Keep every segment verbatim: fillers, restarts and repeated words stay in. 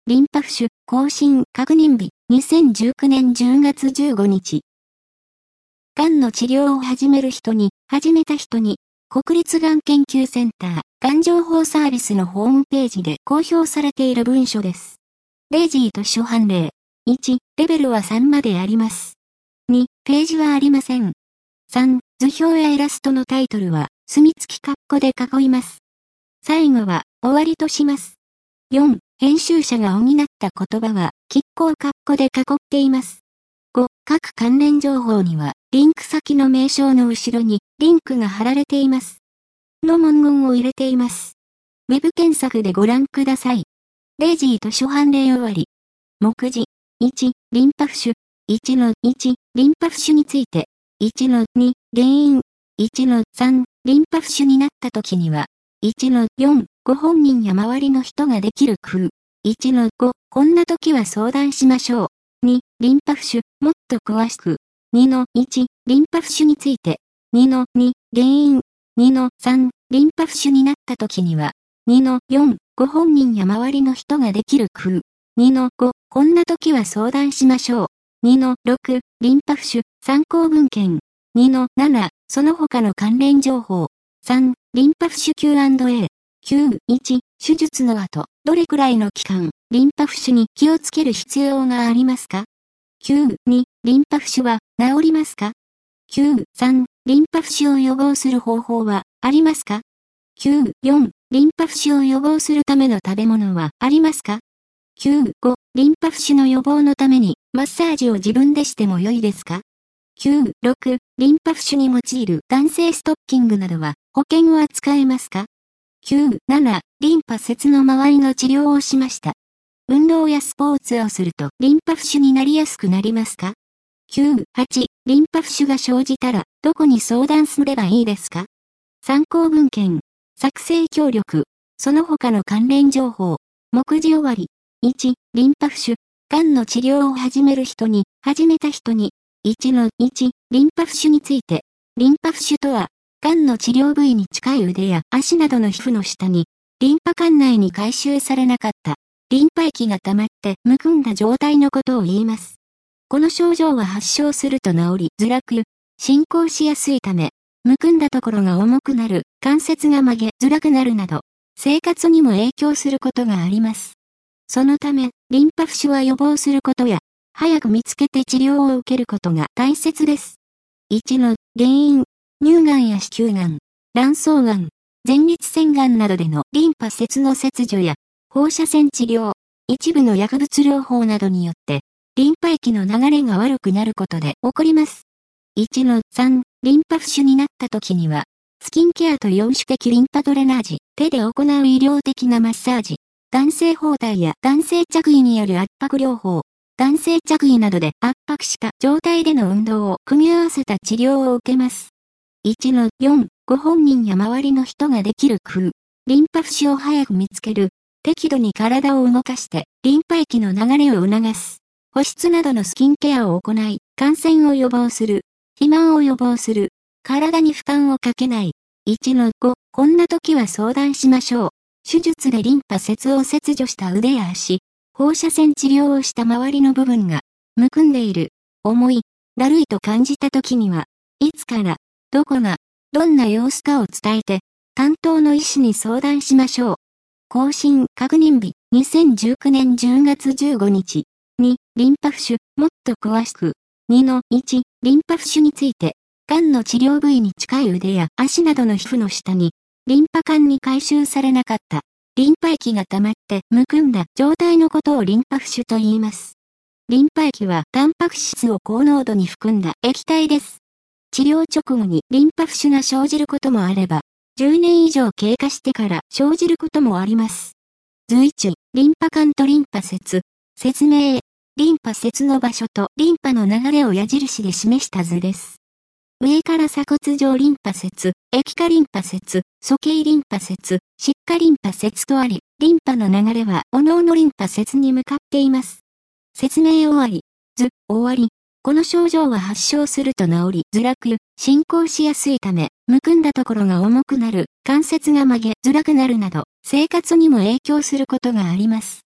リンパ浮腫、更新確認日、にせんじゅうきゅうねんじゅうがつじゅうごにち。がんの治療を始める人に、始めた人に、国立がん研究センター、がん情報サービスのホームページで公表されている文書です。レイジーと初判例。いち、レベルはさんまであります。に、ページはありません。さん、図表やイラストのタイトルは、墨付き括弧で囲います。最後は、終わりとします。よん、編集者が補った言葉は、拮抗括弧で囲っています。ご、各関連情報には、リンク先の名称の後ろに、リンクが貼られています。の文言を入れています。ウェブ検索でご覧ください。レイジーと初判例終わり。目次。いち、リンパ浮腫。いちのいち、リンパ浮腫について。いちのに、原因。いちのさん、リンパ浮腫になった時には。いちのよん、ご本人や周りの人ができる工夫。いちのご、こんな時は相談しましょう。に、リンパ浮腫、もっと詳しく。にのいち、リンパ浮腫について。にのに、原因。にのさん、リンパ浮腫になった時には。にのよん、ご本人や周りの人ができる工夫。にのご、こんな時は相談しましょう。にのろく、リンパ浮腫、参考文献。にのなな、その他の関連情報。さん、リンパ浮腫 キューアンドエー。きゅう、いち、手術の後、どれくらいの期間、リンパ浮腫に気をつける必要がありますか ?きゅう、に、リンパ浮腫は治りますか ?きゅう、さん、リンパ浮腫を予防する方法はありますか ?きゅう、よん、リンパ浮腫を予防するための食べ物はありますか ?きゅう、ご、リンパ浮腫の予防のためにマッサージを自分でしても良いですか ?きゅう、ろく、リンパ浮腫に用いる弾性ストッキングなどは保険は使えますかきゅう、なな、リンパ節の周りの治療をしました。運動やスポーツをするとリンパ浮腫になりやすくなりますか ?きゅう、はち、リンパ浮腫が生じたらどこに相談すればいいですか参考文献、作成協力、その他の関連情報、目次終わり。いち、リンパ浮腫、がんの治療を始める人に、始めた人に。いちのいち、リンパ浮腫について。リンパ浮腫とは、がんの治療部位に近い腕や足などの皮膚の下に、リンパ管内に回収されなかった、リンパ液が溜まってむくんだ状態のことを言います。この症状は発症すると治りづらく、進行しやすいため、むくんだところが重くなる、関節が曲げづらくなるなど、生活にも影響することがあります。そのため、リンパ浮腫は予防することや、早く見つけて治療を受けることが大切です。いちの原因。乳がんや子宮がん、卵巣がん、前立腺がんなどでのリンパ節の切除や放射線治療、一部の薬物療法などによって、リンパ液の流れが悪くなることで起こります。いちのさん、リンパ浮腫になった時には、スキンケアと陽主的リンパドレナージ、手で行う医療的なマッサージ、弾性包帯や弾性着衣による圧迫療法、弾性着衣などで圧迫した状態での運動を組み合わせた治療を受けます。いちのよん、ご本人や周りの人ができる工夫。リンパ浮腫を早く見つける。適度に体を動かして、リンパ液の流れを促す。保湿などのスキンケアを行い、感染を予防する。肥満を予防する。体に負担をかけない。いちのご、こんな時は相談しましょう。手術でリンパ節を切除した腕や足。放射線治療をした周りの部分が、むくんでいる。重い。だるいと感じた時には、いつから、どこが、どんな様子かを伝えて、担当の医師に相談しましょう。更新確認日、にせんじゅうきゅうねんじゅうがつじゅうごにち。に、リンパ浮腫、もっと詳しく。にのいち、リンパ浮腫について。がんの治療部位に近い腕や足などの皮膚の下に、リンパ管に回収されなかった、リンパ液が溜まってむくんだ状態のことをリンパ浮腫と言います。リンパ液はタンパク質を高濃度に含んだ液体です。治療直後にリンパ浮腫が生じることもあれば、じゅうねん以上経過してから生じることもあります。図いち、リンパ管とリンパ節。説明。リンパ節の場所とリンパの流れを矢印で示した図です。上から鎖骨状リンパ節、液化リンパ節、鼠径リンパ節、湿化リンパ節とあり、リンパの流れは各々リンパ節に向かっています。説明終わり。図、終わり。この症状は発症すると治りづらく、進行しやすいため、むくんだところが重くなる、関節が曲げづらくなるなど、生活にも影響することがあります。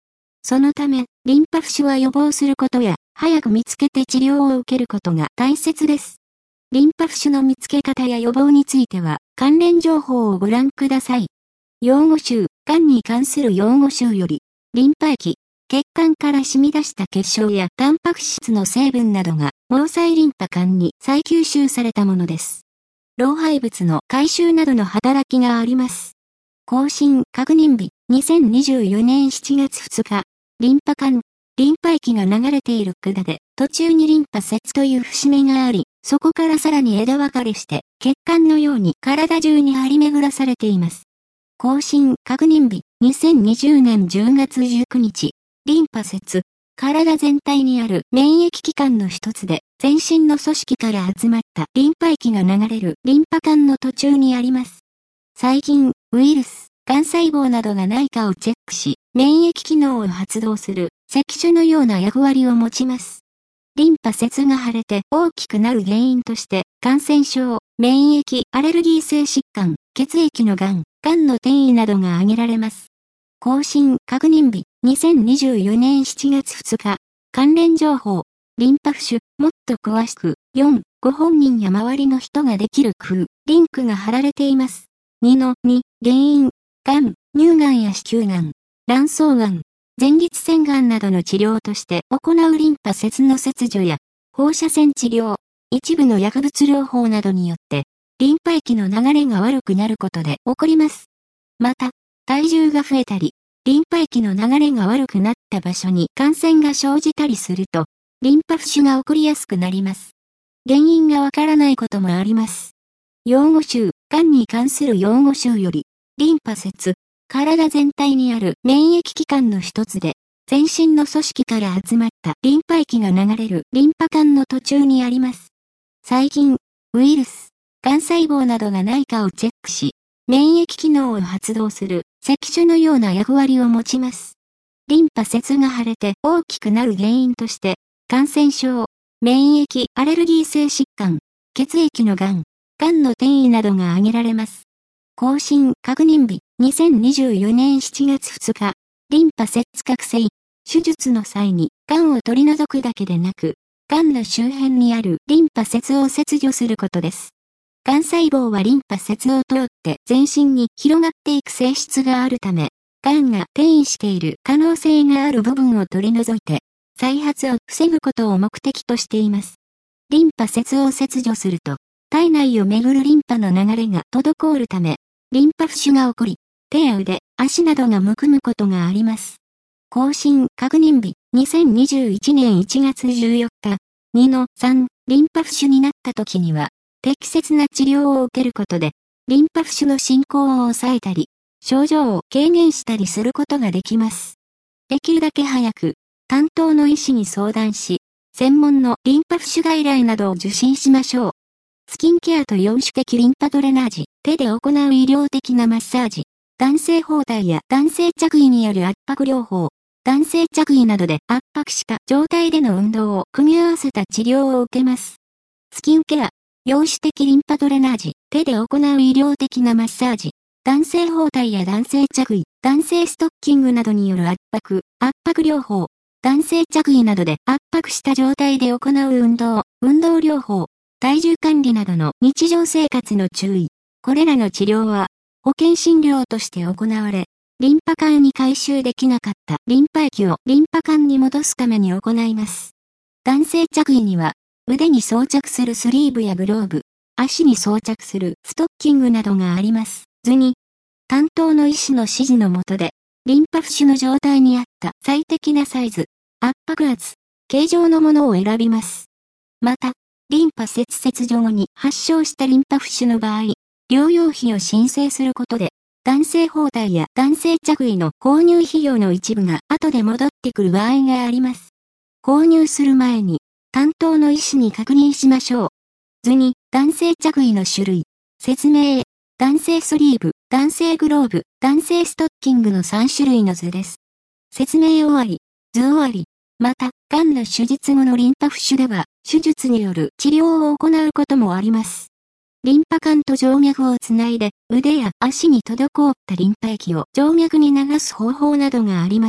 そのため、リンパ浮腫は予防することや、早く見つけて治療を受けることが大切です。リンパ浮腫の見つけ方や予防については、関連情報をご覧ください。用語集、がんに関する用語集より、リンパ液、血管から染み出した結晶やタンパク質の成分などが、毛細リンパ管に再吸収されたものです。老廃物の回収などの働きがあります。更新確認日、にせんにじゅうよねんしちがつふつか、リンパ管、リンパ液が流れている管で、途中にリンパ節という節目があり、そこからさらに枝分かれして、血管のように体中に張り巡らされています。更新確認日、にせんにじゅうねんじゅうがつじゅうくにち、リンパ節、体全体にある免疫器官の一つで、全身の組織から集まったリンパ液が流れるリンパ管の途中にあります。細菌、ウイルス、癌細胞などがないかをチェックし、免疫機能を発動する石種のような役割を持ちます。リンパ節が腫れて大きくなる原因として、感染症、免疫、アレルギー性疾患、血液の癌、癌の転移などが挙げられます。更新確認日、にせんにじゅうよねんしちがつふつか、関連情報、リンパ浮腫、もっと詳しく、よん、ご本人や周りの人ができる工夫、リンクが貼られています。にのに、原因、癌、乳がんや子宮がん、卵巣がん、前立腺がんなどの治療として行うリンパ節の切除や、放射線治療、一部の薬物療法などによって、リンパ液の流れが悪くなることで起こります。また、体重が増えたり、リンパ液の流れが悪くなった場所に感染が生じたりすると、リンパ浮腫が起こりやすくなります。原因がわからないこともあります。用語集、がんに関する用語集より、リンパ節、体全体にある免疫器官の一つで、全身の組織から集まったリンパ液が流れるリンパ管の途中にあります。細菌、ウイルス、癌細胞などがないかをチェックし、免疫機能を発動する石種のような役割を持ちます。リンパ節が腫れて大きくなる原因として、感染症、免疫、アレルギー性疾患、血液の癌、癌の転移などが挙げられます。更新確認日、にせんにじゅうよねんしちがつふつか、リンパ節覚醒、手術の際に癌を取り除くだけでなく、癌の周辺にあるリンパ節を切除することです。癌細胞はリンパ節を通って全身に広がっていく性質があるため、癌が転移している可能性がある部分を取り除いて、再発を防ぐことを目的としています。リンパ節を切除すると、体内を巡るリンパの流れが滞るため、リンパ浮腫が起こり、手や腕、足などがむくむことがあります。更新確認日、にせんにじゅういちねんいちがつじゅうよっか、にのさん、リンパ浮腫になった時には、適切な治療を受けることで、リンパ浮腫の進行を抑えたり、症状を軽減したりすることができます。できるだけ早く、担当の医師に相談し、専門のリンパ浮腫外来などを受診しましょう。スキンケアと陽主的リンパドレナージ、手で行う医療的なマッサージ、男性包帯や男性着衣による圧迫療法、男性着衣などで圧迫した状態での運動を組み合わせた治療を受けます。スキンケア、陽主的リンパドレナージ、手で行う医療的なマッサージ、男性包帯や男性着衣、男性ストッキングなどによる圧迫、圧迫療法、男性着衣などで圧迫した状態で行う運動、運動療法、体重管理などの日常生活の注意。これらの治療は保険診療として行われ、リンパ管に回収できなかったリンパ液をリンパ管に戻すために行います。男性着衣には腕に装着するスリーブやグローブ、足に装着するストッキングなどがあります。図に、担当の医師の指示の下で、リンパ浮腫の状態に合った最適なサイズ、圧迫圧、形状のものを選びます。また、リンパ節切除後に発症したリンパ浮腫の場合、療養費を申請することで、男性包帯や男性着衣の購入費用の一部が後で戻ってくる場合があります。購入する前に、担当の医師に確認しましょう。図に、男性着衣の種類、説明、男性スリーブ、男性グローブ、男性ストッキングのさんしゅるいの図です。説明終わり、図終わり。また、癌の手術後のリンパ浮腫では、手術による治療を行うこともあります。リンパ管と静脈をつないで、腕や足に滞ったリンパ液を静脈に流す方法などがありますが、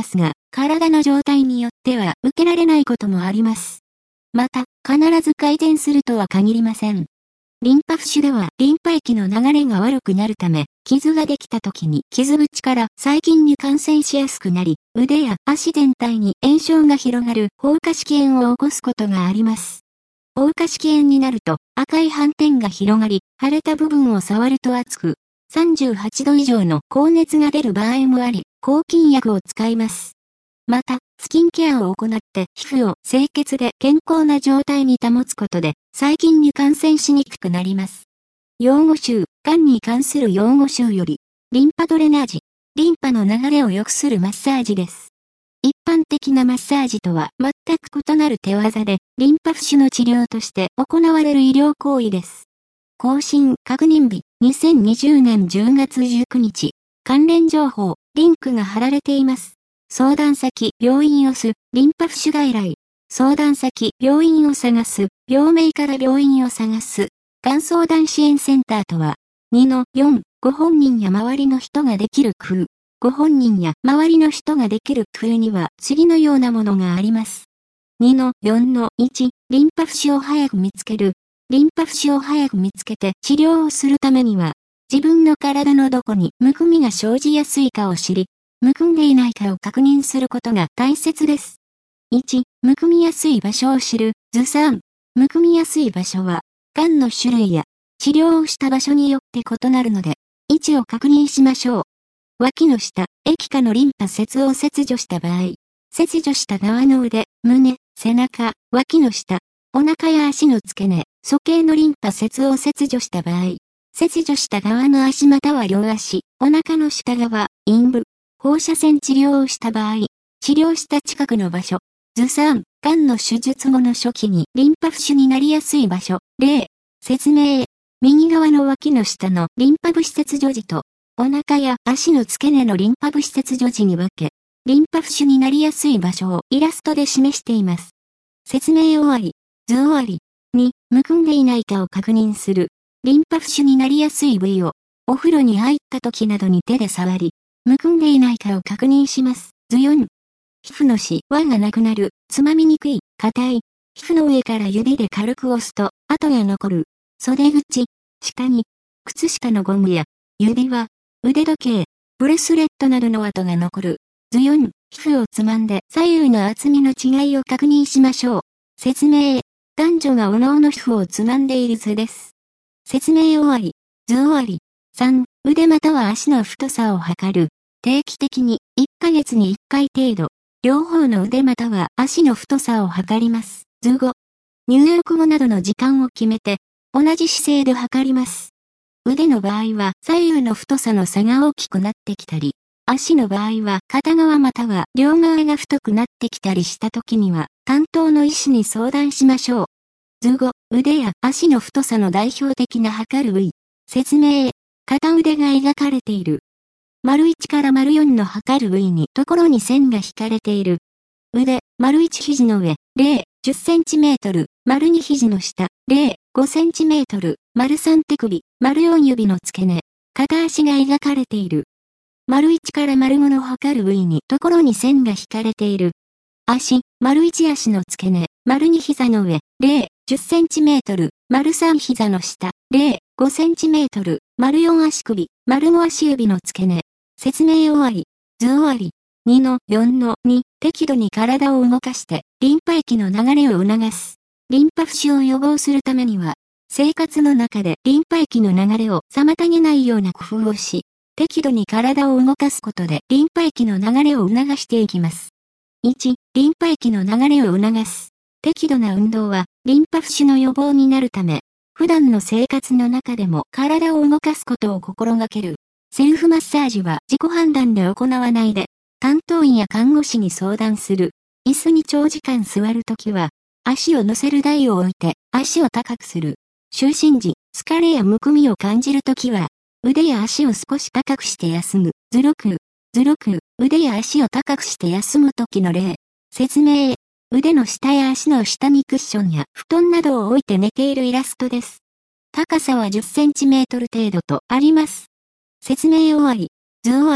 体の状態によっては受けられないこともあります。また、必ず改善するとは限りません。リンパ浮腫ではリンパ液の流れが悪くなるため、傷ができた時に傷口から細菌に感染しやすくなり、腕や足全体に炎症が広がる放火式炎を起こすことがあります。放火式炎になると赤い斑点が広がり、腫れた部分を触ると熱く、さんじゅうはちど以上の高熱が出る場合もあり、抗菌薬を使います。また、スキンケアを行って皮膚を清潔で健康な状態に保つことで細菌に感染しにくくなります。用語集、がんに関する用語集より、リンパドレナージ、リンパの流れを良くするマッサージです。一般的なマッサージとは全く異なる手技で、リンパ浮腫の治療として行われる医療行為です。更新確認日、にせんにじゅうねんじゅうがつじゅうくにち、関連情報、リンクが貼られています。相談先、病院をす、リンパ浮腫外来。相談先、病院を探す、病名から病院を探す。がん相談支援センターとは、にのよん、ご本人や周りの人ができる工夫。ご本人や周りの人ができる工夫には次のようなものがあります。にのよんのいち、リンパ浮腫を早く見つける。リンパ浮腫を早く見つけて治療をするためには、自分の体のどこにむくみが生じやすいかを知り、むくんでいないかを確認することが大切です。いち、むくみやすい場所を知る。図さん、むくみやすい場所は、がんの種類や治療をした場所によって異なるので、位置を確認しましょう。脇の下、液下のリンパ節を切除した場合、切除した側の腕、胸、背中、脇の下、お腹や足の付け根、鼠径のリンパ節を切除した場合、切除した側の足または両足、お腹の下側、陰部、放射線治療をした場合、治療した近くの場所。図さん、がんの手術後の初期にリンパ浮腫になりやすい場所。例、説明。右側の脇の下のリンパ部施設除時と、お腹や足の付け根のリンパ部施設除時に分け、リンパ浮腫になりやすい場所をイラストで示しています。説明終わり。図終わり。に、むくんでいないかを確認する。リンパ浮腫になりやすい部位を、お風呂に入った時などに手で触り、むくんでいないかを確認します。図よん。皮膚のしわがなくなる、つまみにくい、硬い。皮膚の上から指で軽く押すと、跡が残る。袖口、下に、靴下のゴムや、指輪、腕時計、ブレスレットなどの跡が残る。図よん、皮膚をつまんで左右の厚みの違いを確認しましょう。説明。男女がおのおの皮膚をつまんでいる図です。説明終わり。図終わり。さん、腕または足の太さを測る。定期的にいっかげつにいっかい程度、両方の腕または足の太さを測ります。図ご。入浴後などの時間を決めて、同じ姿勢で測ります。腕の場合は左右の太さの差が大きくなってきたり、足の場合は片側または両側が太くなってきたりした時には、担当の医師に相談しましょう。図ご、腕や足の太さの代表的な測る部位。説明。片腕が描かれている。丸いちから丸よんの測る部位にところに線が引かれている。腕、丸いち肘の上、ゼロ、じゅっセンチメートル、丸に肘の下、ゼロ、ごセンチメートル、丸さん手首、丸よん指の付け根、片足が描かれている。丸いちから丸ごの測る部位にところに線が引かれている。足、丸いち足の付け根、丸に膝の上、ゼロ、じゅっセンチメートル、丸さん膝の下、ゼロ、ごセンチメートル、丸よん足首、丸ご足指の付け根。説明終わり。図終わり。にのよんのに、適度に体を動かして、リンパ液の流れを促す。リンパ浮腫を予防するためには、生活の中でリンパ液の流れを妨げないような工夫をし、適度に体を動かすことでリンパ液の流れを促していきます。いち、リンパ液の流れを促す。適度な運動は、リンパ浮腫の予防になるため、普段の生活の中でも体を動かすことを心がける。セルフマッサージは自己判断で行わないで、担当医や看護師に相談する。椅子に長時間座るときは、足を乗せる台を置いて足を高くする。就寝時、疲れやむくみを感じるときは、腕や足を少し高くして休む。図ろく、図ろく、腕や足を高くして休むときの例。説明。腕の下や足の下にクッションや布団などを置いて寝ているイラストです。高さはじゅっセンチメートル程度とあります。説明終わり。図終わり。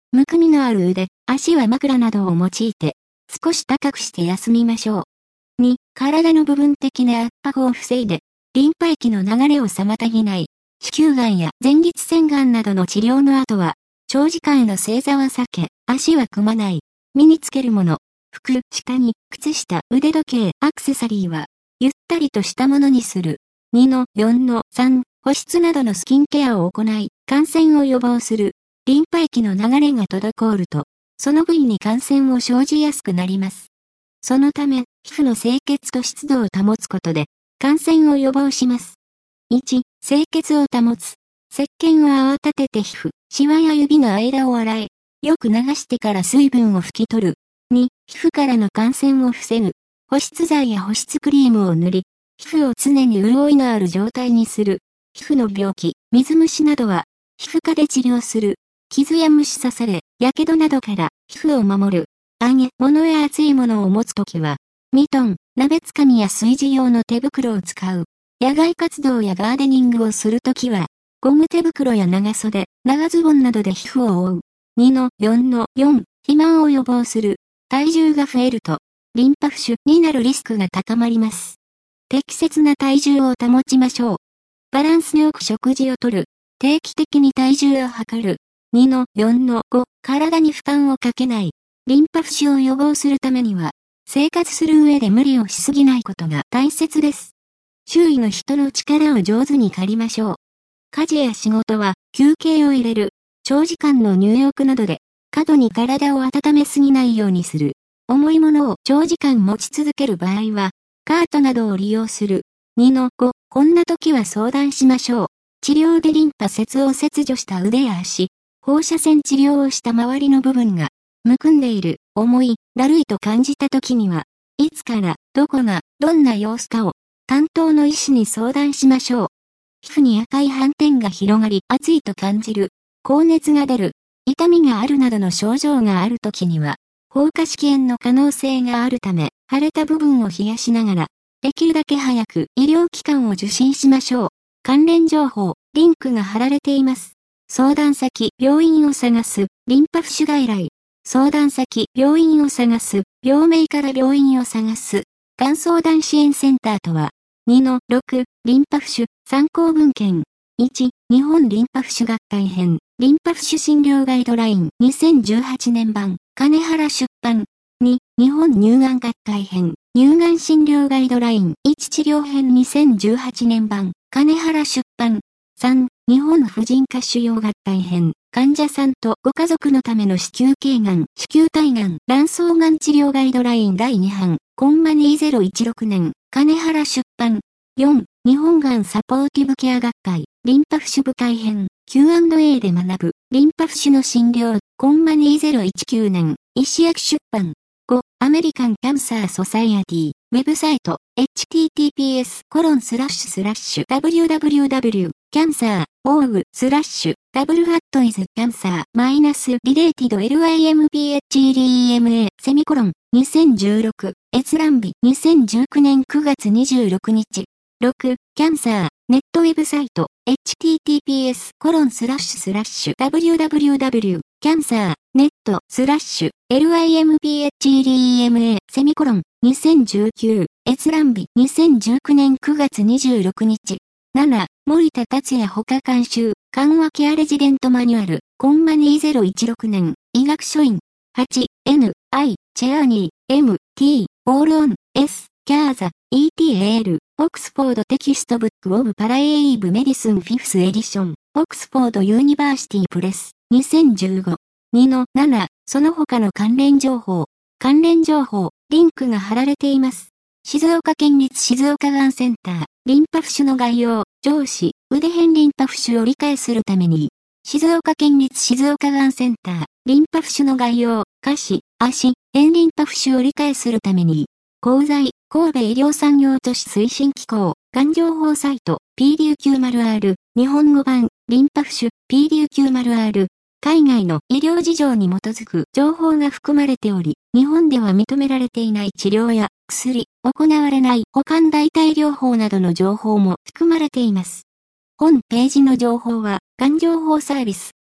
むくみのある腕、足は枕などを用いて、少し高くして休みましょう。に、体の部分的な圧迫を防いで、リンパ液の流れを妨げない、子宮がんや前立腺がんなどの治療の後は、長時間の正座は避け、足は組まない。身につけるもの、服、下着、靴下、腕時計、アクセサリーは、ゆったりとしたものにする。にのよんのさん、保湿などのスキンケアを行い、感染を予防する。リンパ液の流れが滞ると、その部位に感染を生じやすくなります。そのため、皮膚の清潔と湿度を保つことで、感染を予防します。いち、清潔を保つ。石鹸を泡立てて皮膚、シワや指の間を洗い、よく流してから水分を拭き取る。に、皮膚からの感染を防ぐ。保湿剤や保湿クリームを塗り、皮膚を常に潤いのある状態にする。皮膚の病気、水虫などは、皮膚科で治療する。傷や虫刺され、やけどなどから皮膚を守る。揚げ物や熱いものを持つときは、ミトン、鍋つかみや炊事用の手袋を使う。野外活動やガーデニングをするときは、ゴム手袋や長袖、長ズボンなどで皮膚を覆う。にのよんのよん、肥満を予防する。体重が増えると、リンパ浮腫になるリスクが高まります。適切な体重を保ちましょう。バランスよく食事をとる。定期的に体重を測る。にのよんのご、体に負担をかけない。リンパ浮腫を予防するためには、生活する上で無理をしすぎないことが大切です。周囲の人の力を上手に借りましょう。家事や仕事は休憩を入れる。長時間の入浴などで過度に体を温めすぎないようにする。重いものを長時間持ち続ける場合は、カートなどを利用する。にのご、こんな時は相談しましょう。治療でリンパ節を切除した腕や足、放射線治療をした周りの部分が、むくんでいる、重い、だるいと感じた時には、いつから、どこが、どんな様子かを、担当の医師に相談しましょう。皮膚に赤い斑点が広がり、熱いと感じる、高熱が出る、痛みがあるなどの症状がある時には、放火式炎の可能性があるため、腫れた部分を冷やしながら、できるだけ早く医療機関を受診しましょう。関連情報、リンクが貼られています。相談先、病院を探す、リンパ浮腫外来。相談先、病院を探す、病名から病院を探す。がん相談支援センターとは、にのろく、リンパ浮腫、参考文献。いち、日本リンパ浮腫学会編、リンパ浮腫診療ガイドラインにせんじゅうはちねん版、金原出版。に、日本乳がん学会編、乳がん診療ガイドラインいち治療編にせんじゅうはちねん版、金原出版。さん、日本婦人科腫瘍学会編、患者さんとご家族のための子宮頸がん、子宮体がん、卵巣がん治療ガイドラインだいに版、コンマにせんじゅうろくねん、金原出版。よん、日本がんサポーティブケア学会、リンパ浮腫部会編、キューアンドエー で学ぶ、リンパ浮腫の診療、コンマにせんじゅうきゅうねん、石薬出版。ご、アメリカンキャンサーソサイエティ、ウェブサイト、エイチティーティーピーエスコロンスラッシュスラッシュダブリューダブリューダブリューキャンサーオーグスラッシュダブルハットイズキャンサーマイナスリレーティド リンパ エムエー セミコロンにせんじゅうろく閲覧日にせんじゅうきゅうねんくがつにじゅうろくにち。ろく、キャンサーネットウェブサイト エイチティーティーピーエスコロンスラッシュスラッシュダブリューダブリューダブリューキャンサーネットスラッシュ リンパ エムエー セミコロンにせんじゅうきゅう閲覧日にせんじゅうきゅうねんくがつにじゅうろくにち。なな、森田達也ほか監修緩和ケアレジデントマニュアルコンマにせんじゅうろくねん医学書院。はち、エヌ、アイ、チェアニー、エム、ティー、オールオン、S、キャーザ、イーティーエール、オックスフォードテキストブックオブパラエイブメディスンフィフスエディション、オックスフォードユニバーシティプレス、にせんじゅうご。にのなな、その他の関連情報、関連情報、リンクが貼られています。静岡県立静岡がんセンター、リンパ浮腫の概要、上肢、腕辺リンパ浮腫を理解するために、静岡県立静岡がんセンター、リンパ浮腫の概要、下肢、足、辺リンパ浮腫を理解するために、功罪、神戸医療産業都市推進機構、がん情報サイト、ピーディーキュー アール、日本語版、リンパ浮腫、ピーディーキュー アール、海外の医療事情に基づく情報が含まれており、日本では認められていない治療や薬、行われない保管代替療法などの情報も含まれています。本ページの情報は、がん情報サービス、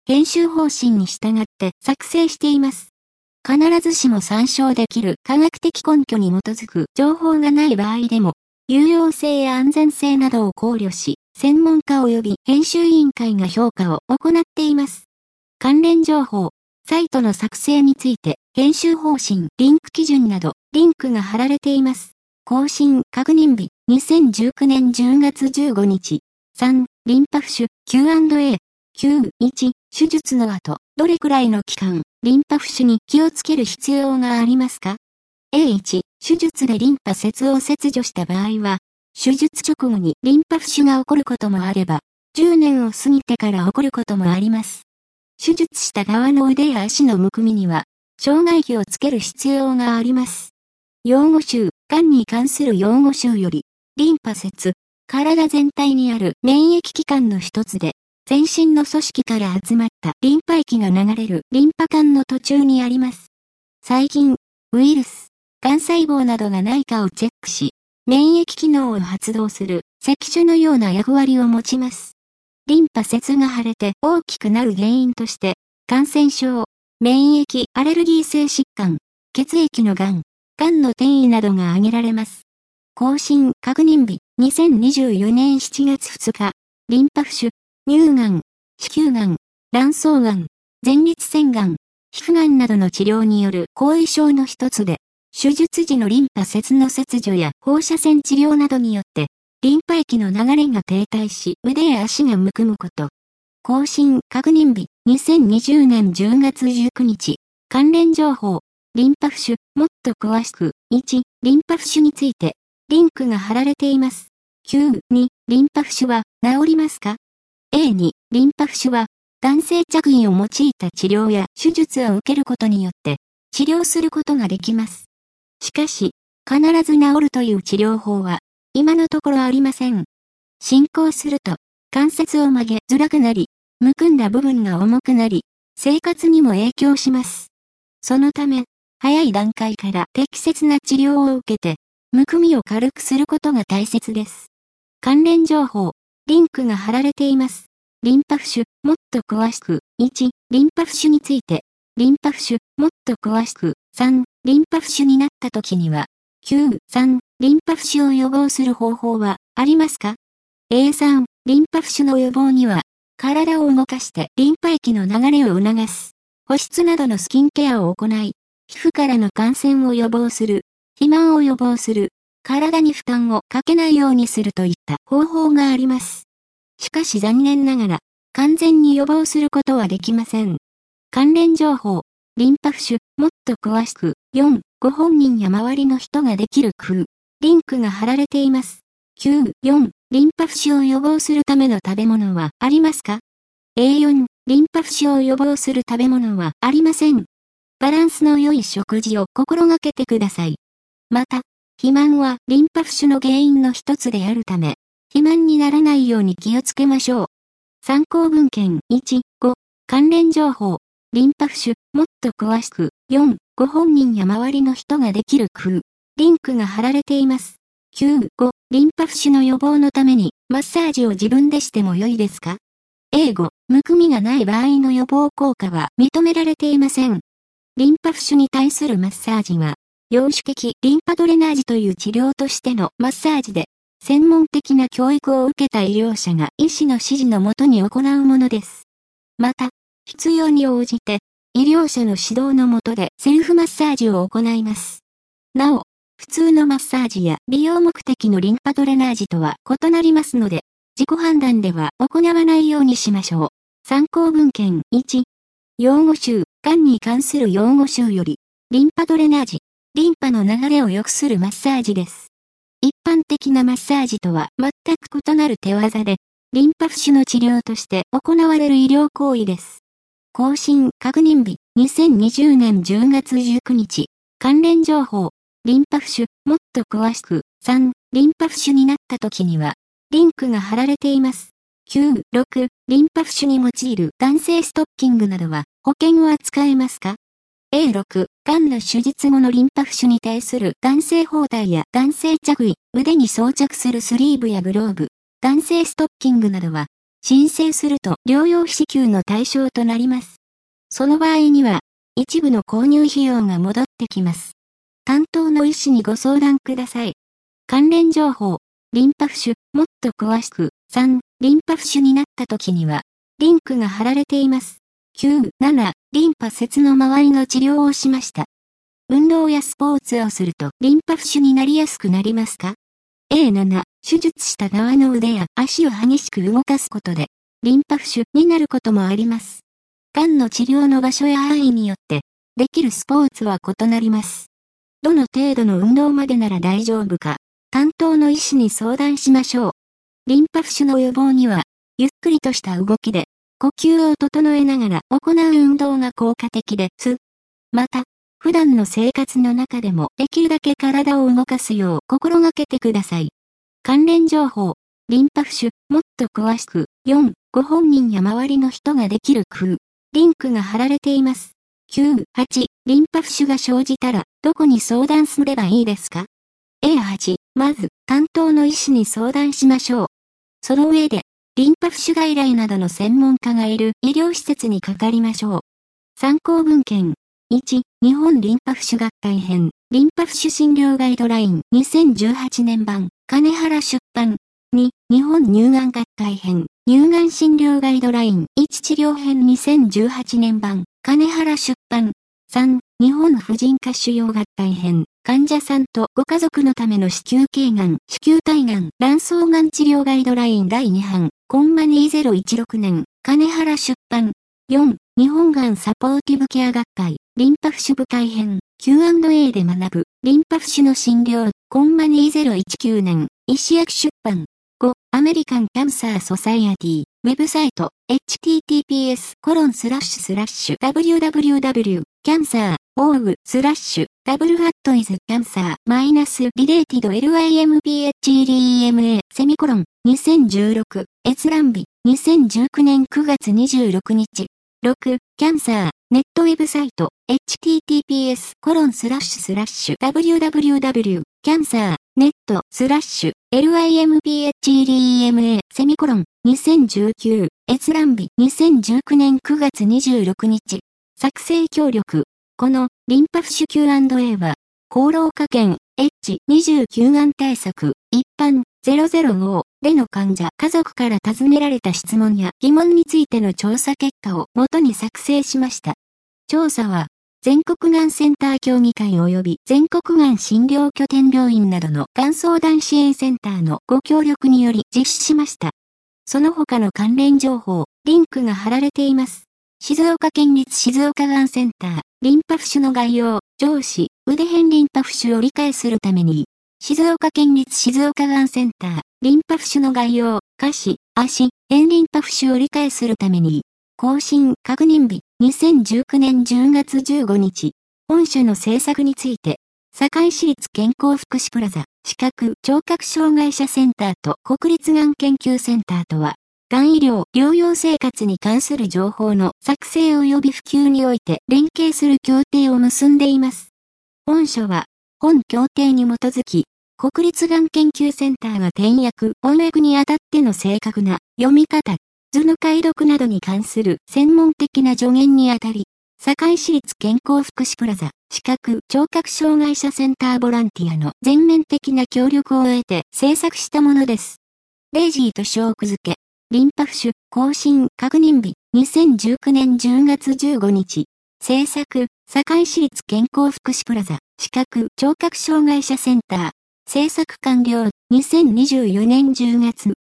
編集方針に従って作成しています。必ずしも参照できる科学的根拠に基づく情報がない場合でも、有用性や安全性などを考慮し、専門家及び編集委員会が評価を行っています。関連情報、サイトの作成について、編集方針、リンク基準など、リンクが貼られています。更新確認日、にせんじゅうきゅうねんじゅうがつじゅうごにち。さん、リンパ浮腫、キューアンドエー。きゅう、いち、手術の後、どれくらいの期間、リンパ浮腫に気をつける必要がありますか？ エーいち、手術でリンパ節を切除した場合は、手術直後にリンパ浮腫が起こることもあれば、じゅうねんを過ぎてから起こることもあります。手術した側の腕や足のむくみには、障害費をつける必要があります。用語集、がんに関する用語集より、リンパ節、体全体にある免疫器官の一つで、全身の組織から集まったリンパ液が流れるリンパ管の途中にあります。細菌、ウイルス、がん細胞などがないかをチェックし、免疫機能を発動する石種のような役割を持ちます。リンパ節が腫れて大きくなる原因として、感染症、免疫アレルギー性疾患、血液のがん、がんの転移などが挙げられます。更新確認日、にせんにじゅうよねんしちがつふつか、リンパ浮腫、乳がん、子宮がん、卵巣がん、前立腺がん、皮膚がんなどの治療による後遺症の一つで、手術時のリンパ節の切除や放射線治療などによって、リンパ液の流れが停滞し腕や足がむくむこと。更新確認日、にせんにじゅうねんじゅうがつじゅうくにち。関連情報、リンパ浮腫、もっと詳しく、いち、リンパ浮腫について、リンクが貼られています。きゅう、に、リンパ浮腫は治りますか？ エーに、リンパ浮腫は、男性着衣を用いた治療や手術を受けることによって、治療することができます。しかし、必ず治るという治療法は、今のところありません。進行すると、関節を曲げづらくなり、むくんだ部分が重くなり、生活にも影響します。そのため、早い段階から適切な治療を受けて、むくみを軽くすることが大切です。関連情報、リンクが貼られています。リンパ浮腫、もっと詳しく、いち、リンパ浮腫について、リンパ浮腫、もっと詳しく、さん、リンパ浮腫になった時には、きゅう、さん、リンパ浮腫を予防する方法はありますか？ エーさん、リンパ浮腫の予防には、体を動かしてリンパ液の流れを促す、保湿などのスキンケアを行い、皮膚からの感染を予防する、肥満を予防する、体に負担をかけないようにするといった方法があります。しかし残念ながら、完全に予防することはできません。関連情報、リンパ浮腫、もっと詳しく、よん、ご本人や周りの人ができる工夫、リンクが貼られています。きゅう、よん、リンパ浮腫を予防するための食べ物はありますか？ エーよん、リンパ浮腫を予防する食べ物はありません。バランスの良い食事を心がけてください。また、肥満はリンパ浮腫の原因の一つであるため、肥満にならないように気をつけましょう。参考文献いち、ご、関連情報、リンパ浮腫、もっと詳しく、よん、ご本人や周りの人ができる工夫、リンクが貼られています。きゅう、ご、リンパ浮腫の予防のために、マッサージを自分でしても良いですか？ エーご、むくみがない場合の予防効果は認められていません。リンパ浮腫に対するマッサージは、陽主的リンパドレナージという治療としてのマッサージで、専門的な教育を受けた医療者が医師の指示のもとに行うものです。また、必要に応じて、医療者の指導のもとでセルフマッサージを行います。なお、普通のマッサージや美容目的のリンパドレナージとは異なりますので、自己判断では行わないようにしましょう。参考文献いち、用語集、がんに関する用語集より、リンパドレナージ、リンパの流れを良くするマッサージです。一般的なマッサージとは全く異なる手技で、リンパ浮腫の治療として行われる医療行為です。更新確認日、にせんにじゅうねんじゅうがつじゅうくにち。関連情報、リンパ浮腫、もっと詳しく、さん、リンパ浮腫になった時には、リンクが貼られています。きゅう、ろく、リンパ浮腫に用いる男性ストッキングなどは保険は使えますか？ エーろく、がんの手術後のリンパ浮腫に対する男性包帯や男性着衣、腕に装着するスリーブやグローブ、男性ストッキングなどは、 申請すると療養費支給の対象となります。その場合には、一部の購入費用が戻ってきます。担当の医師にご相談ください。関連情報、リンパ浮腫、もっと詳しく、さん、リンパ浮腫になった時には、リンクが貼られています。きゅう、なな、リンパ節の周りの治療をしました。運動やスポーツをするとリンパ浮腫になりやすくなりますか？ エーなな、手術した側の腕や足を激しく動かすことで、リンパ浮腫になることもあります。がんの治療の場所や範囲によって、できるスポーツは異なります。どの程度の運動までなら大丈夫か、担当の医師に相談しましょう。リンパ浮腫の予防には、ゆっくりとした動きで、呼吸を整えながら行う運動が効果的です。また、普段の生活の中でもできるだけ体を動かすよう心がけてください。関連情報、リンパ浮腫、もっと詳しく、よん、ご本人や周りの人ができる工夫、リンクが貼られています。きゅう、はち、リンパ浮腫が生じたら、どこに相談すればいいですか？ エーはち、まず、担当の医師に相談しましょう。その上で、リンパ浮腫外来などの専門家がいる医療施設にかかりましょう。参考文献。いち、日本リンパ浮腫学会編、リンパ浮腫診療ガイドラインにせんじゅうはちねん版、金原出版。に、日本乳がん学会編、乳がん診療ガイドラインいち治療編にせんじゅうはちねん版、金原出版。さん、日本婦人科腫瘍学会編、患者さんとご家族のための子宮頸がん、子宮体がん、卵巣がん治療ガイドラインだいに版、コンマにせんじゅうろくねん、金原出版。よん、日本がんサポーティブケア学会、リンパ浮腫部会編、キューアンドエー で学ぶ、リンパ浮腫の診療、コンマにせんじゅうきゅうねん、医師薬出版。ご、アメリカンキャンサーソサイエティ、ウェブサイト、エイチティーティーピーエスコロンスラッシュスラッシュダブリューダブリューダブリューキャンサーオーグスラッシュダブルハットイズキャンサーマイナスリレーティド リンパ浮セミコロンにせんじゅうろく閲覧日にせんじゅうきゅうねんくがつにじゅうろくにち。ろく、キャンサーネットウェブサイト エイチティーティーピーエスコロンスラッシュスラッシュダブリューダブリューダブリューキャンサーネットスラッシュ リンパ浮セミコロンにせんじゅうきゅう閲覧日にせんじゅうきゅうねんくがつにじゅうろくにち。作成協力。このリンパ浮腫 キューアンドエー は厚労科研 エイチにじゅうきゅう がん対策一般ゼロゼロごでの患者家族から尋ねられた質問や疑問についての調査結果を元に作成しました。調査は全国がんセンター協議会及び全国がん診療拠点病院などのがん相談支援センターのご協力により実施しました。その他の関連情報、リンクが貼られています。静岡県立静岡がんセンター、リンパ浮腫の概要、上肢、腕辺リンパ浮腫を理解するために、静岡県立静岡がんセンター、リンパ浮腫の概要、下肢、足、辺リンパ浮腫を理解するために、更新確認日、にせんじゅうきゅうねんじゅうがつじゅうごにち。本書の制作について、堺市立健康福祉プラザ、視覚聴覚障害者センターと国立がん研究センターとは、がん医療、療養生活に関する情報の作成及び普及において連携する協定を結んでいます。本書は、本協定に基づき、国立がん研究センターが点訳、翻訳にあたっての正確な読み方、図の解読などに関する専門的な助言にあたり、堺市立健康福祉プラザ、視覚聴覚障害者センターボランティアの全面的な協力を得て制作したものです。レイジーと小句付け。リンパ浮腫更新確認日にせんじゅうきゅうねんじゅうがつじゅうごにち。制作、堺市立健康福祉プラザ、視覚聴覚障害者センター。制作完了、にせんにじゅうよねんじゅうがつ。